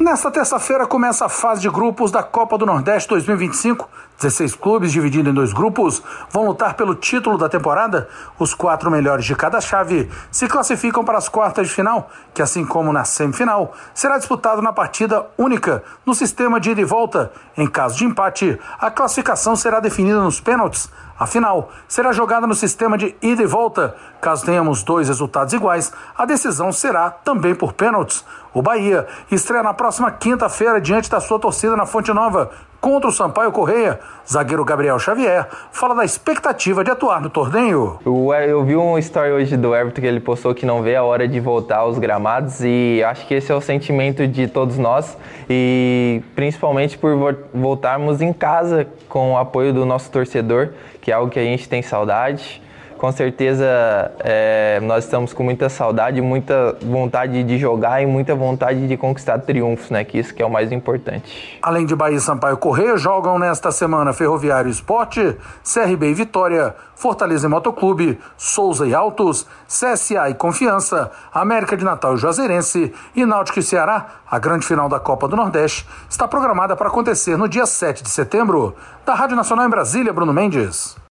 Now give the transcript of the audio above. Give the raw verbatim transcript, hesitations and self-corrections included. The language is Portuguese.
Nesta terça-feira começa a fase de grupos da Copa do Nordeste dois mil e vinte e cinco. dezesseis clubes divididos em dois grupos vão lutar pelo título da temporada. Os quatro melhores de cada chave se classificam para as quartas de final, que assim como na semifinal, será disputado na partida única no sistema de ida e volta. Em caso de empate, a classificação será definida nos pênaltis. A final será jogada no sistema de ida e volta. Caso tenhamos dois resultados iguais, a decisão será também por pênaltis. O Bahia estreia na próxima quinta-feira diante da sua torcida na Fonte Nova contra o Sampaio Corrêa. Zagueiro Gabriel Xavier fala da expectativa de atuar no torneio. Eu vi um story hoje do Everton que ele postou que não vê a hora de voltar aos gramados, e acho que esse é o sentimento de todos nós, e principalmente por voltarmos em casa com o apoio do nosso torcedor, que é algo que a gente tem saudade. Com certeza é, nós estamos com muita saudade, muita vontade de jogar e muita vontade de conquistar triunfos, né? Que isso que é o mais importante. Além de Bahia e Sampaio Corrêa, jogam nesta semana Ferroviário e Sport, C R B e Vitória, Fortaleza e Motoclube, Souza e Altos, C S A e Confiança, América de Natal e Juazeirense e Náutico e Ceará. A grande final da Copa do Nordeste está programada para acontecer no dia sete de setembro. Da Rádio Nacional em Brasília, Bruno Mendes.